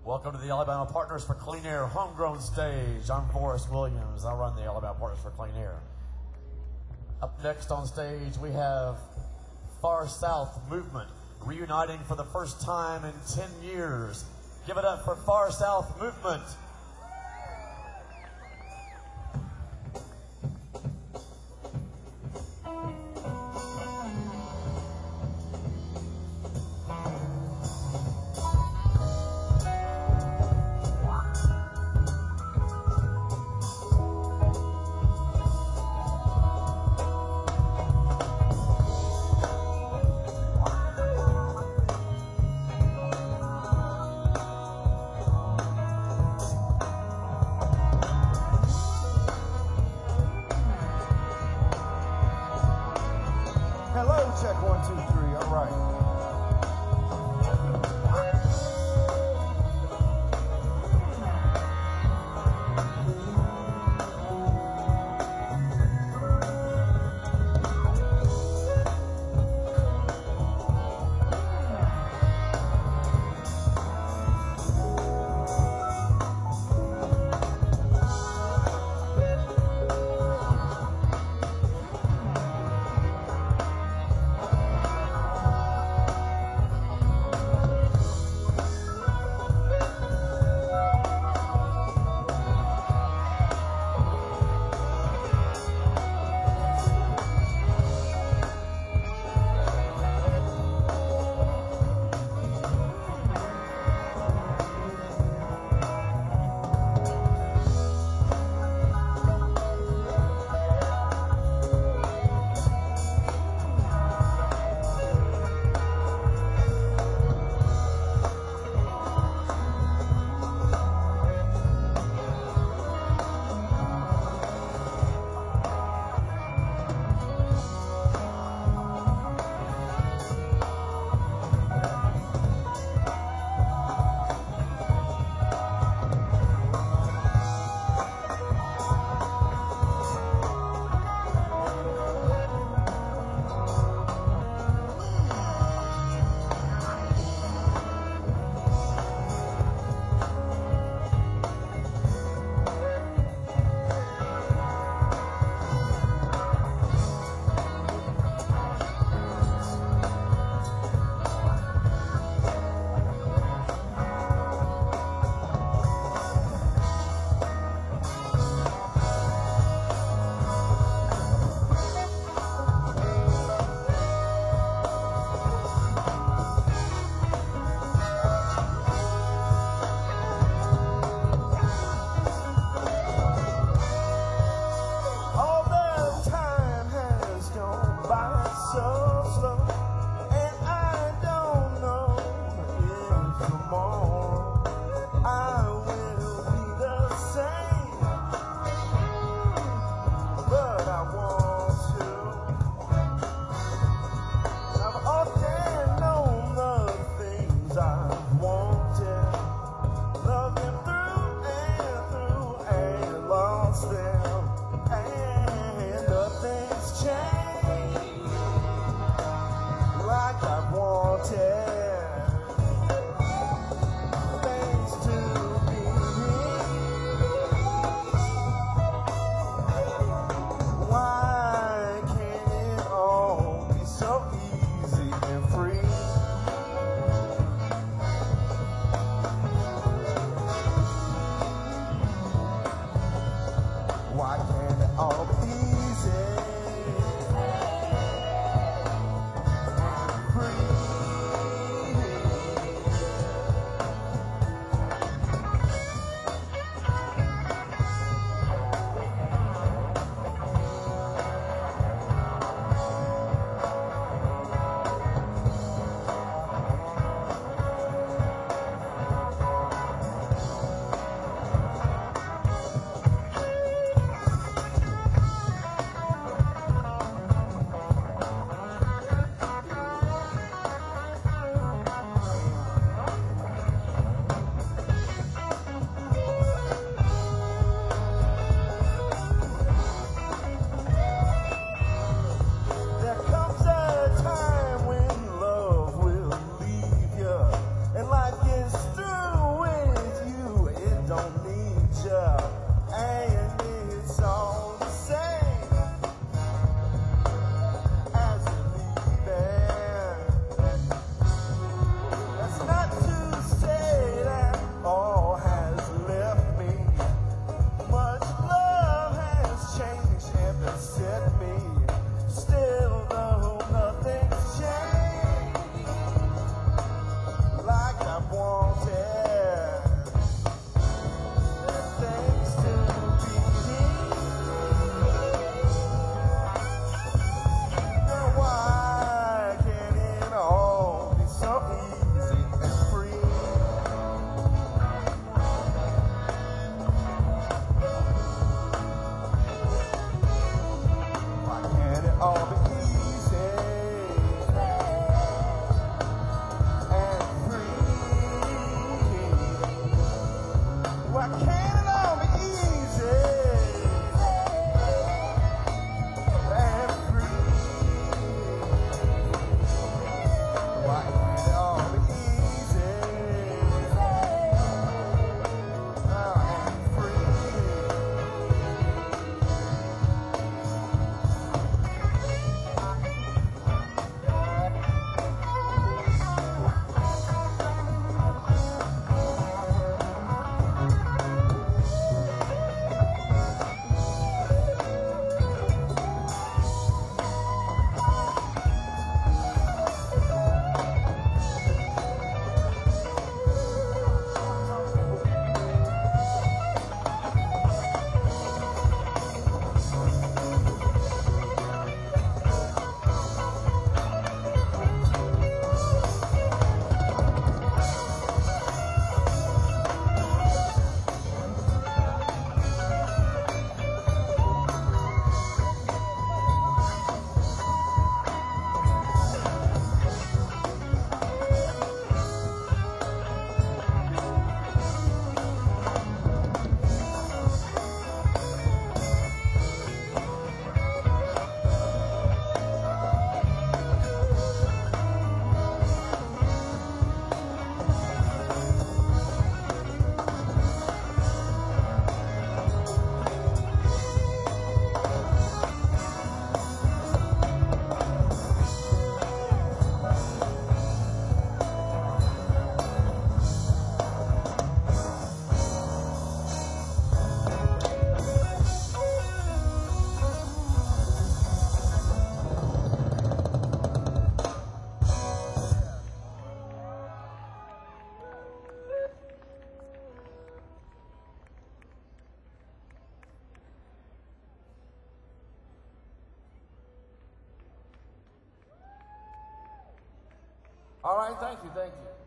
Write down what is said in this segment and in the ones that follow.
Welcome to the Alabama Partners for Clean Air Homegrown Stage. I'm Forrest Williams. I run the Alabama Partners for Clean Air. Up next on stage, we have Far South Movement, reuniting for the first time in 10 years. Give it up for Far South Movement. Hello, check 1, 2, 3. All right. Can it all be easy and free? Why can't it all be easy and free? All right, thank you, thank you.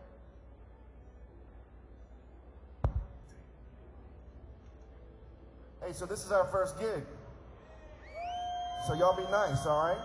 Hey, so this is our first gig. So y'all be nice, all right?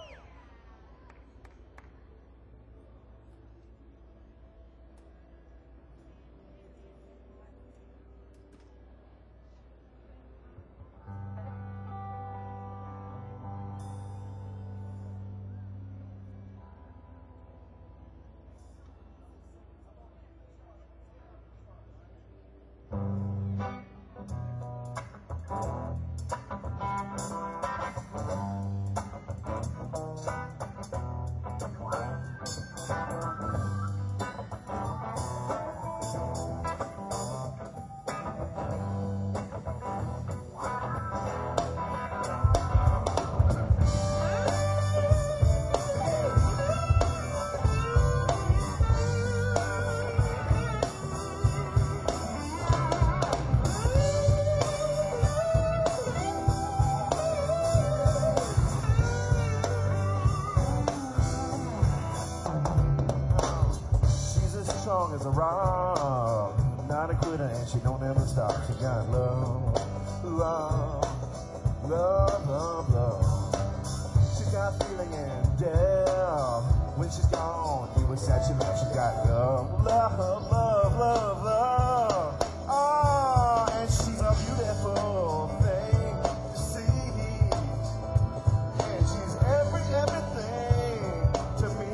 Strong as a rock, not a quitter, and she don't ever stop. She got love, love, love, love, love. She's got feeling and depth. When she's gone, he was such a love. She got love, love, love, love, love. Oh, and she's a beautiful thing to see. And she's everything to me.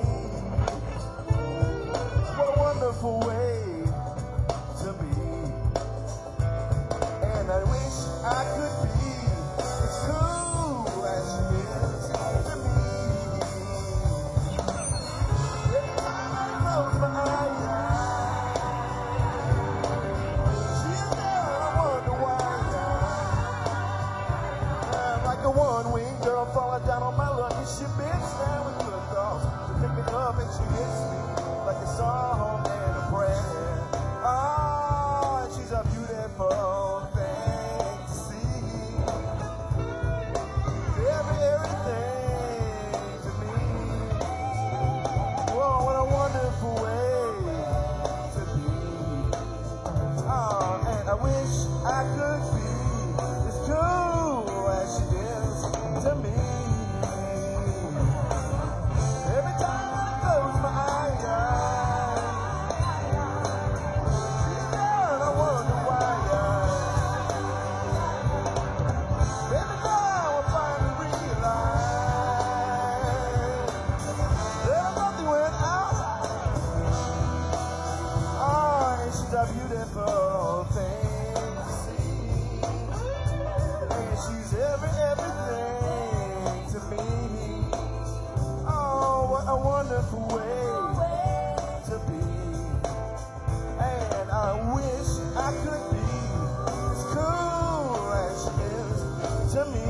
What a wonderful way to be. And I wish I could be as cool as she is to me. Every time I close my eyes, she's there, I wonder why. I'm like a one-winged girl falling down on my lucky. She bends down with good thoughts to pick it up, and she hits me like a song and a prayer. Oh, she's a beautiful thing to see. Everything to me. Whoa, what a wonderful way to be. Oh, and I wish I could be as cool as she is to me. Every time I close my eyes, she's there and I wonder why. a beautiful thing to see. And she's everything to me. Oh, what a wonderful way to be. And I wish I could be as cool as she is to me.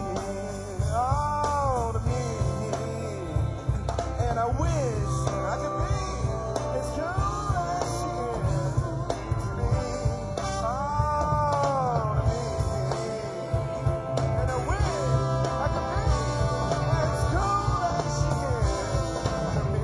Oh, to me. And I wish I could be as cool as she is to me. Oh, to me. And I wish I could be as cool as she is to me.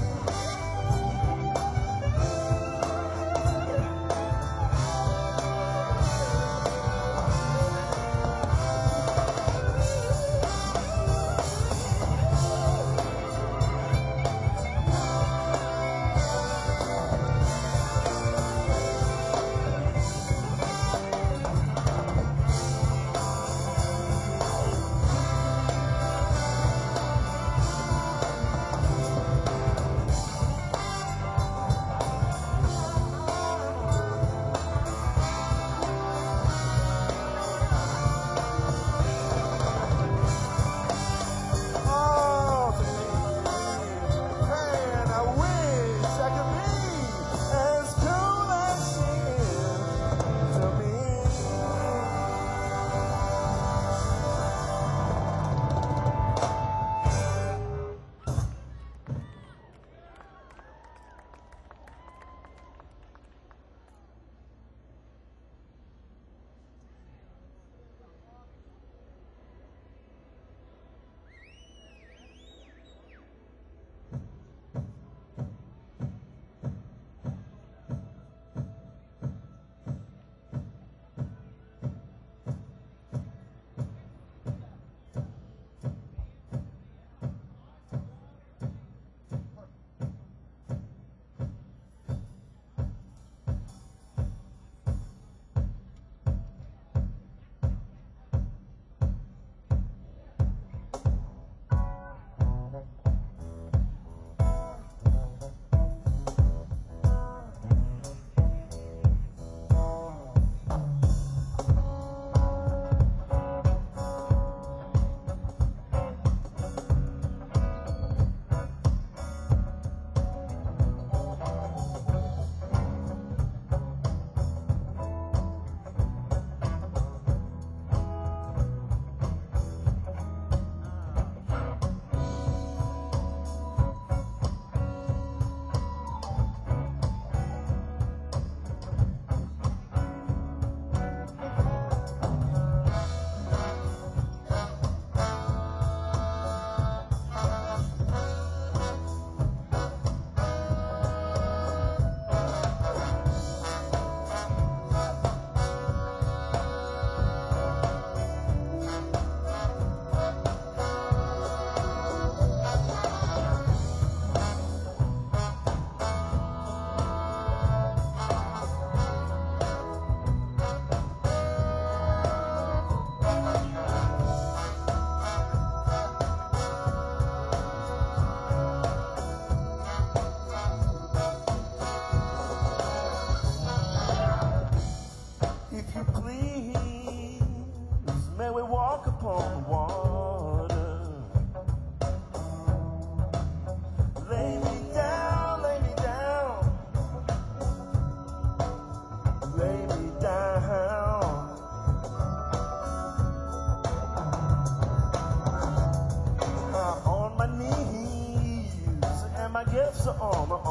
gifts are on the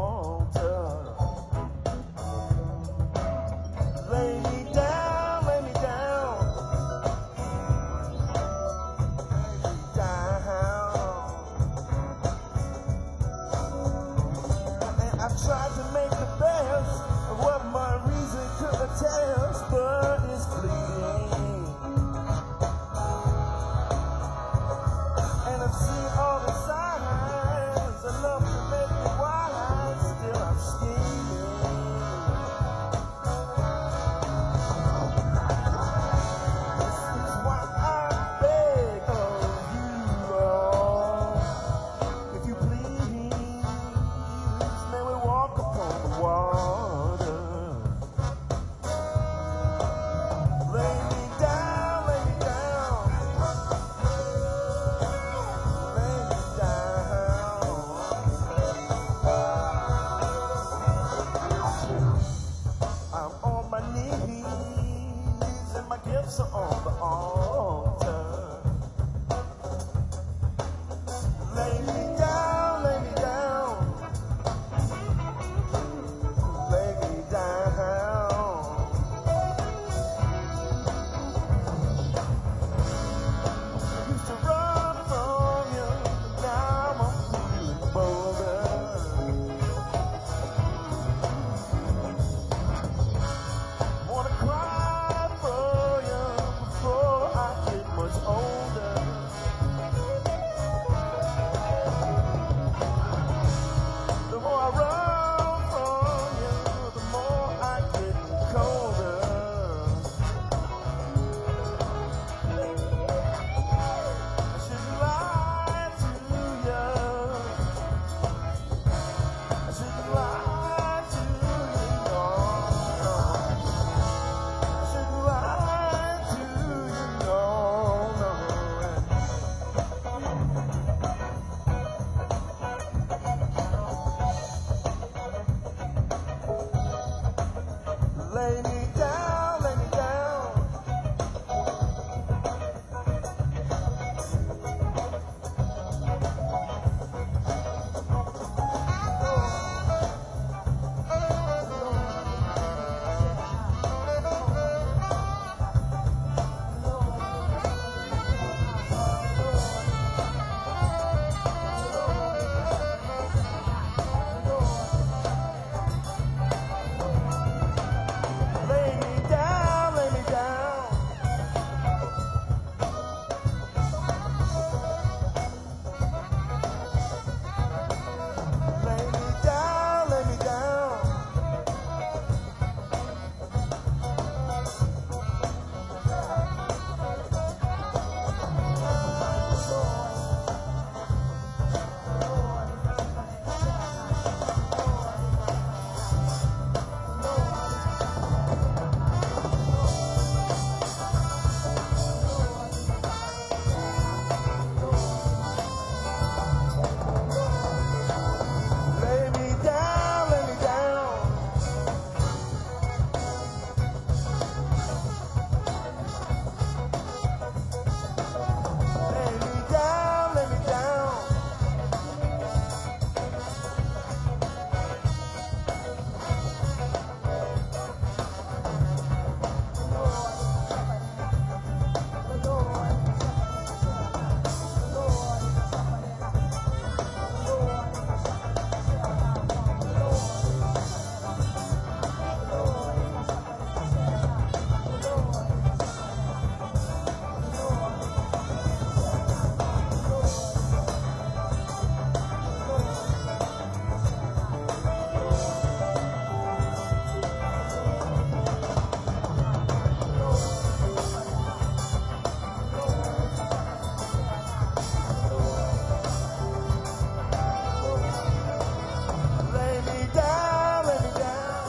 altar. Lay me down, lay me down, lay me down. And I tried to make the best of what my reason could attest, but it's fleeting. And I've seen all the signs enough to make me wild. Lay me down, lay me down. Lay me down, lay me down. Lay me down, lay me down. Lay me down, lay me down. Lay me down, lay me down. Lay me down, lay me down.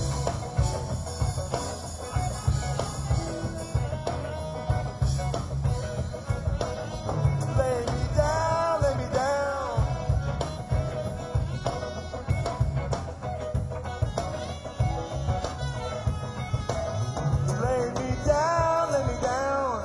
Lay me down, lay me down. Lay me down, lay me down.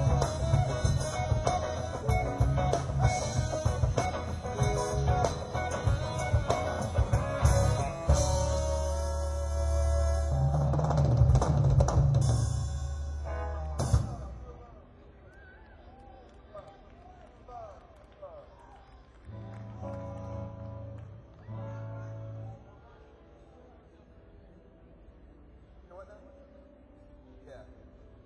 Yeah.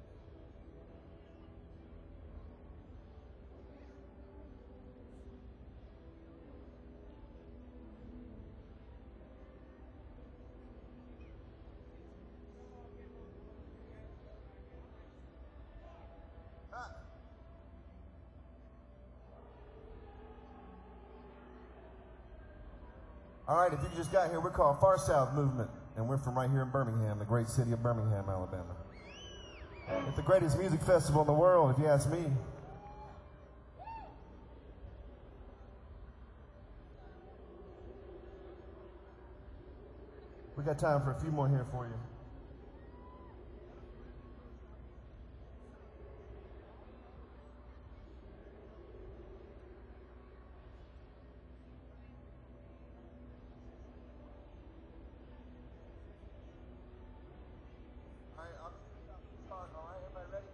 All right, if you just got here, we're called Far South Movement, and we're from right here in Birmingham, the great city of Birmingham, Alabama. It's the greatest music festival in the world, if you ask me. We got time for a few more here for you. All right, I'll start. All right, everybody ready?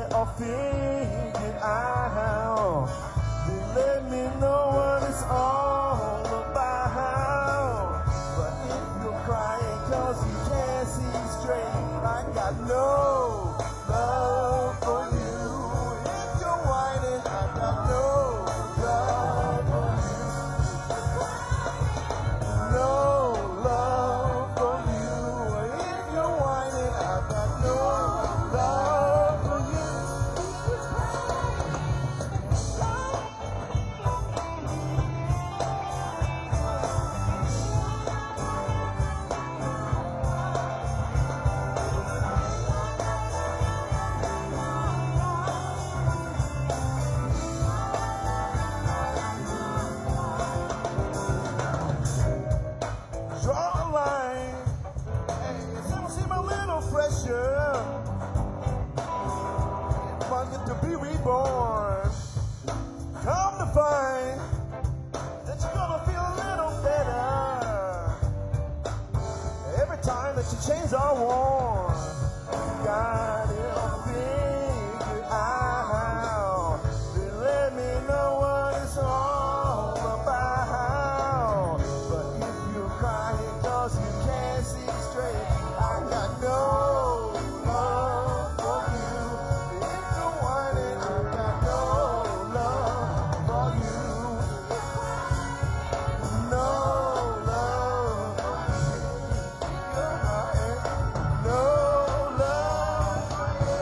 or figured out. They let me know what it's all about. But if you're crying 'cause you can't see straight, I got no love for you. If you're whining, I got no love for you. No love for you. If you're whining, I got no love for you. Draw a line. Hey, seem a little pressure. Wanted to be reborn. Come to find that you're gonna feel a little better every time that your chains are worn. Got it figured out. They let me know what it's all about. But if you're crying 'cause you can't see straight, I got no love for you. If you're whining, I got no love for you. No love for you. You're crying, no love for you.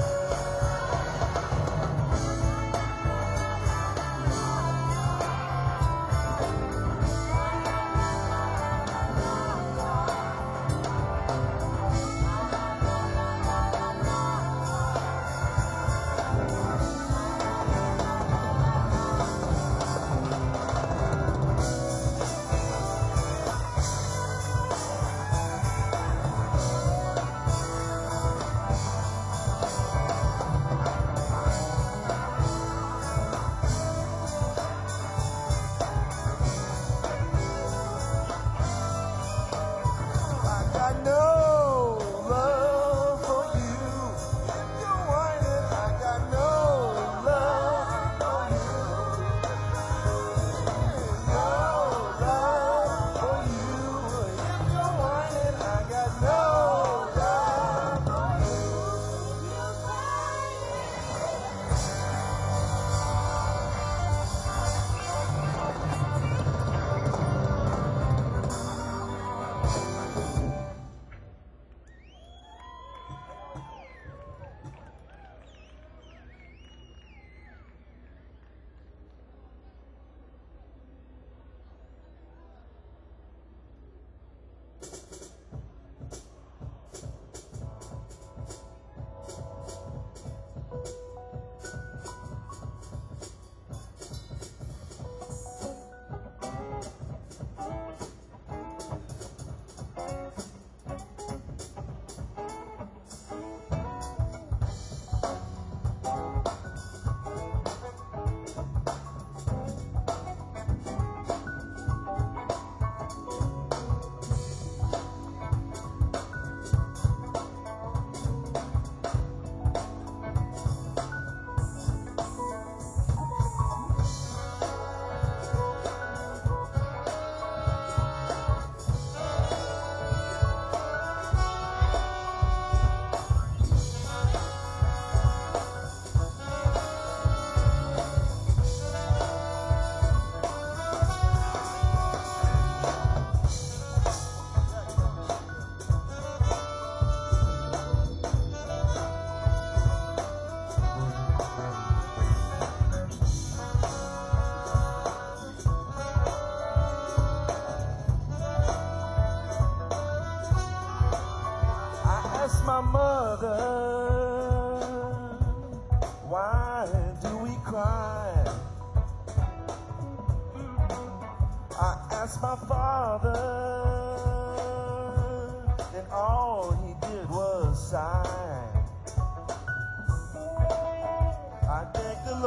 I got no love for you. If you're whining, I got no love for you. No love for you. If you're whining, I got no love for you. My mother, why do we cry? I asked my father, and all he did was sigh. I thank the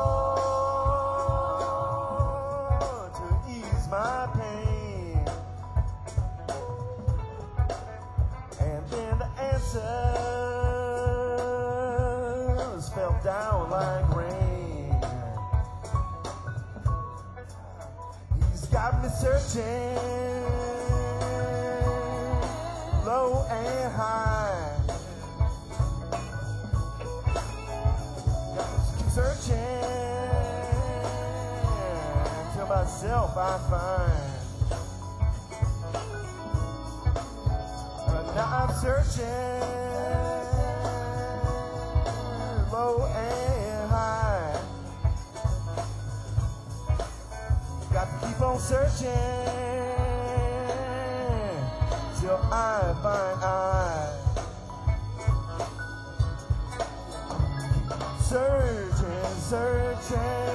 Lord to ease my pain. And then the answers fell down like rain. He's got me searching low and high. Keep searching till myself I find. But now I'm searching low and high. Got to keep on searching till I find I. Searching, searching,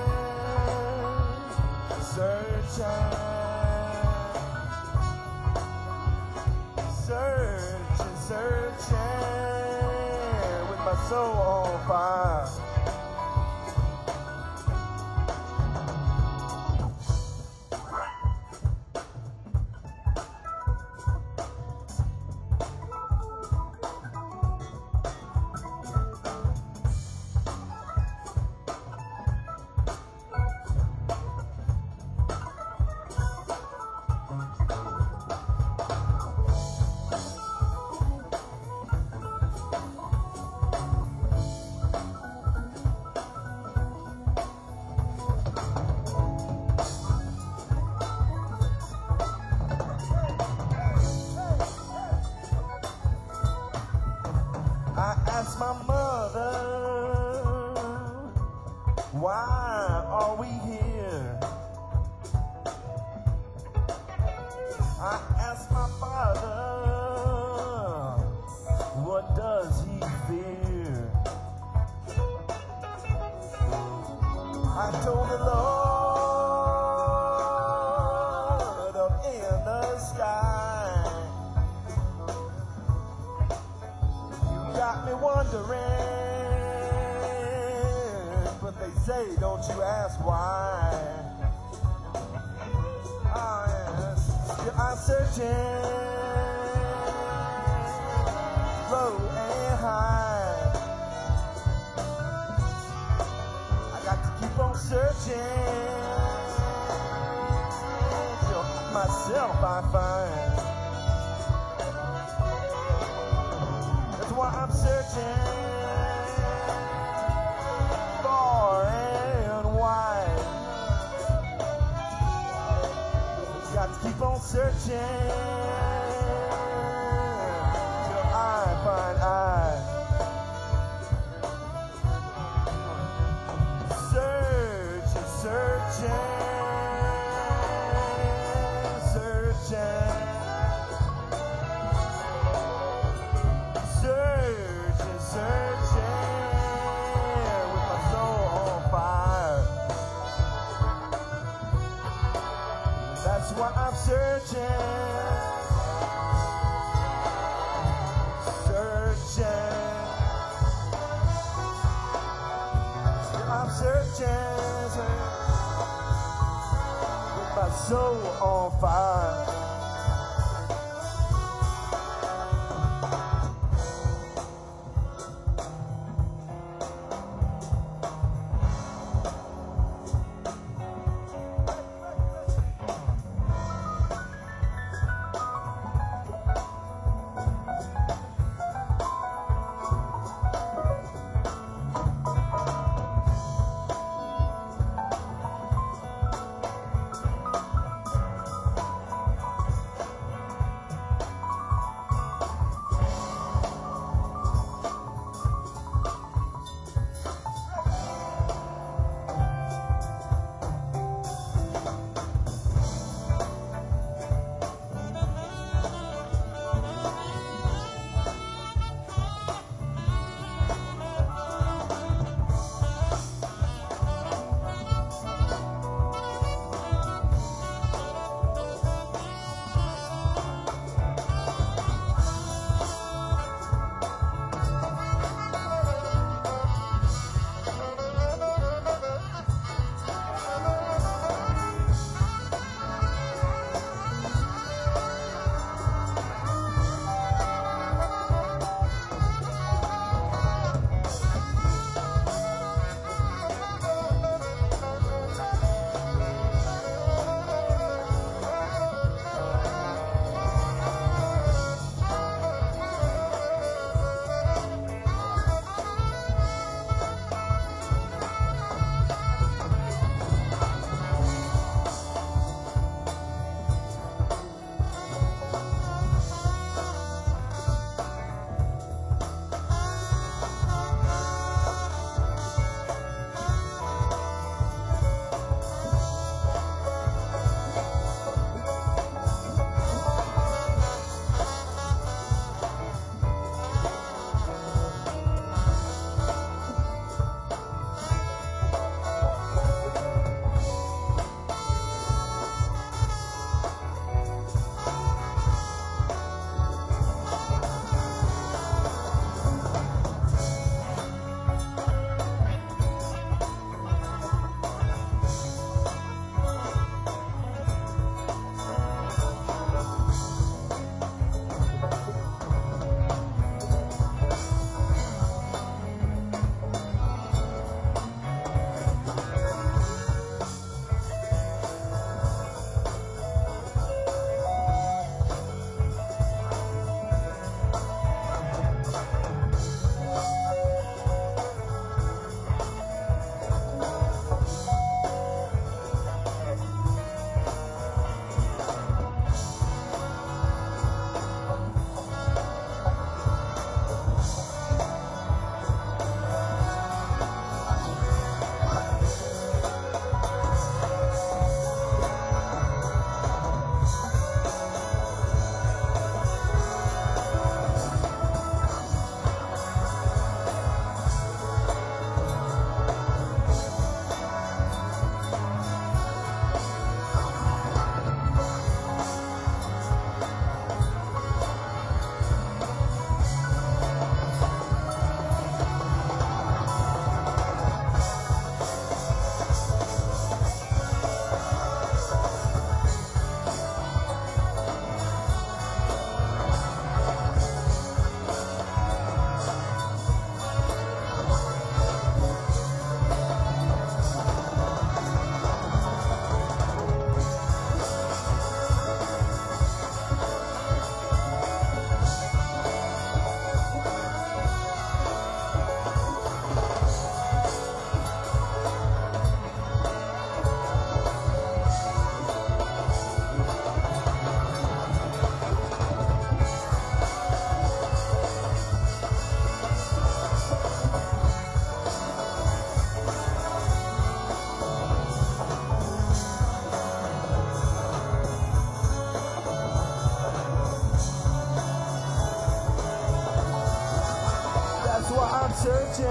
searching, searching, searching with my soul on fire. I asked my mother, why are we here? I asked my father, what does he fear? I told the Lord up in the sky, got me wondering, but they say, don't you ask why. I'm searching low and high. I got to keep on searching till myself I find. That's why I'm searching far and wide. Got to keep on searching till I find I. Searching, searching, searching. Searching, searching with my soul on fire. That's why I'm searching, searching. I'm searching with my soul on fire.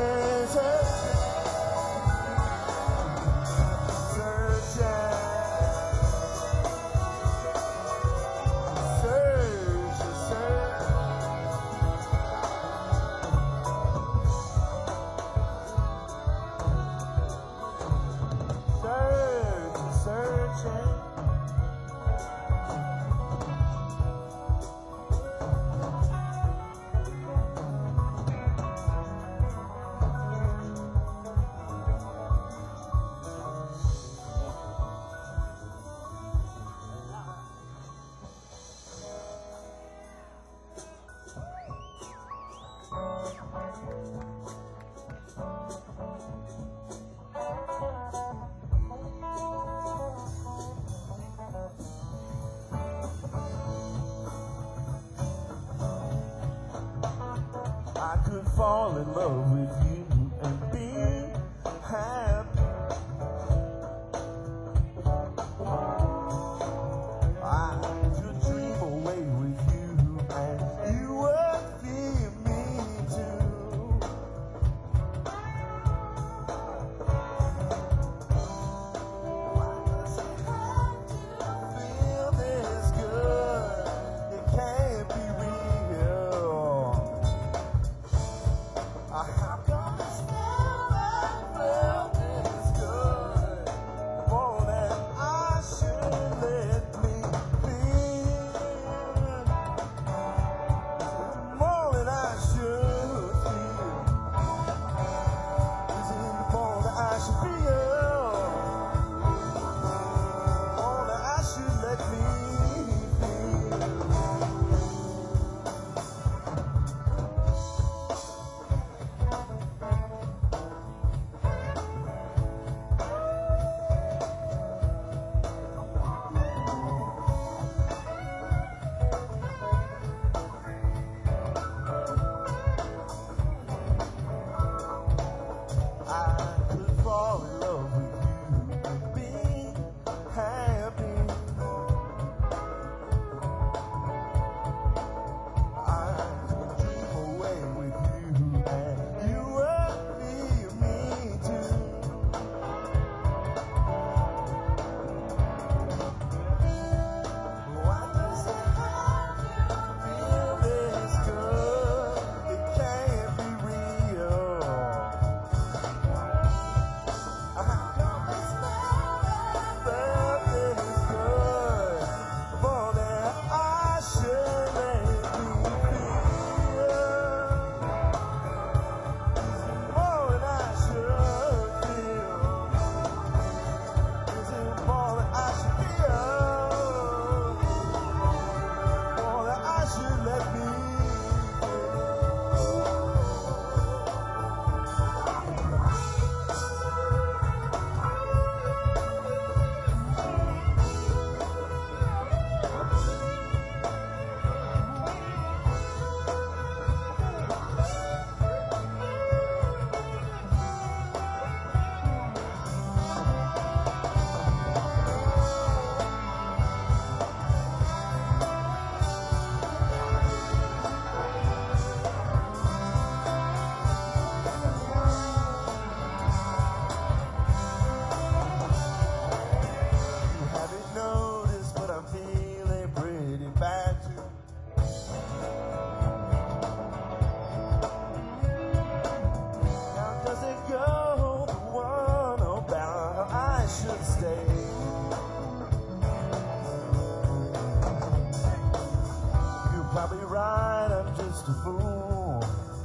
I could fall in love with you and be happy. I could dream away with you and you would feel me too. Why does it have to feel this good? It can't be real. How come it's never felt this good? More than I should let me feel. More than I should feel. Is it more than I should feel? More than I should let me feel. I could fall in love with you and be happy. I could dream away with you and you would feel me too. Why does it have to feel this good? It can't be real. How come it's never felt this good? More than I should let me feel. More than I should feel. Is it more than I should feel? More than I should let me feel. You haven't noticed, but I'm feeling pretty bad too. Now does it go the one about how I should stay? You're probably right, I'm just a fool.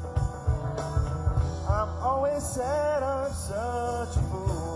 I'm always sad, I'm such a fool.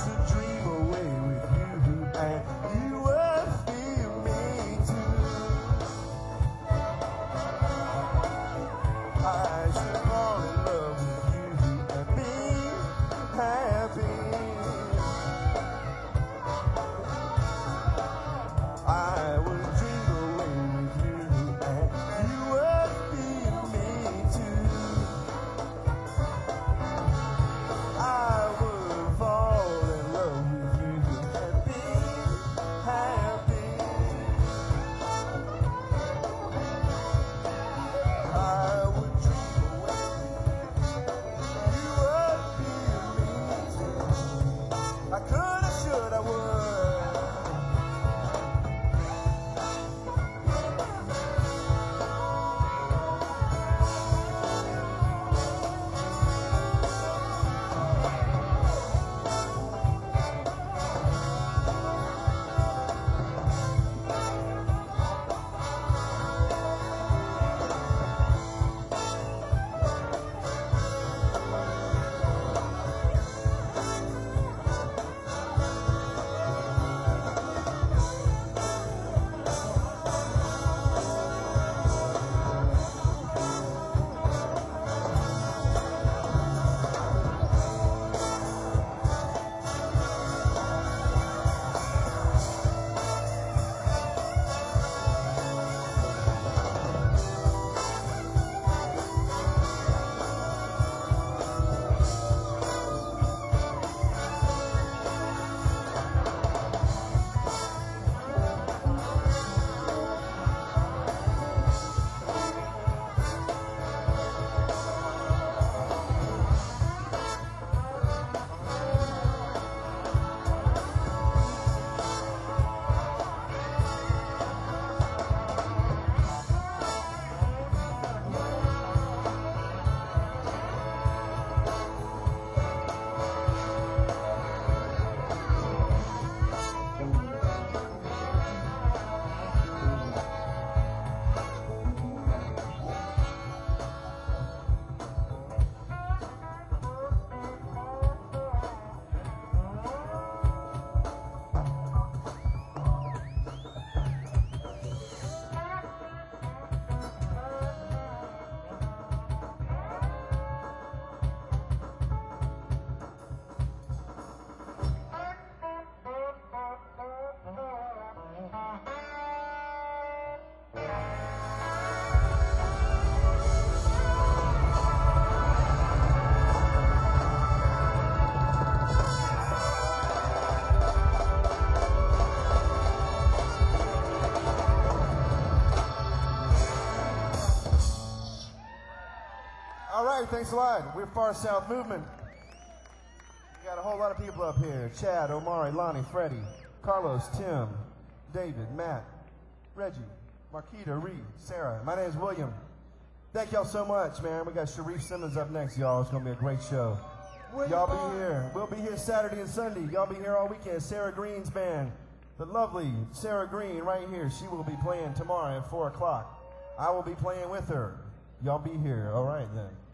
to dream away with you, and you would feel me too. I should fall in love with you and be happy. I would dream away with you, and you would feel me too. I would fall in love with you and be happy. I would dream away with you, you would feel me too. I could, I should, I would. All right, thanks a lot. We're Far South Movement. We got a whole lot of people up here. Chad, Omari, Lonnie, Freddie, Carlos, Tim, David, Matt, Reggie, Marquita, Reed, Sarah. My name's William. Thank y'all so much, man. We got Sharif Simmons up next, y'all. It's going to be a great show. Y'all be here. We'll be here Saturday and Sunday. Y'all be here all weekend. Sarah Green's band, the lovely Sarah Green right here. She will be playing tomorrow at 4 o'clock. I will be playing with her. Y'all be here. All right, then.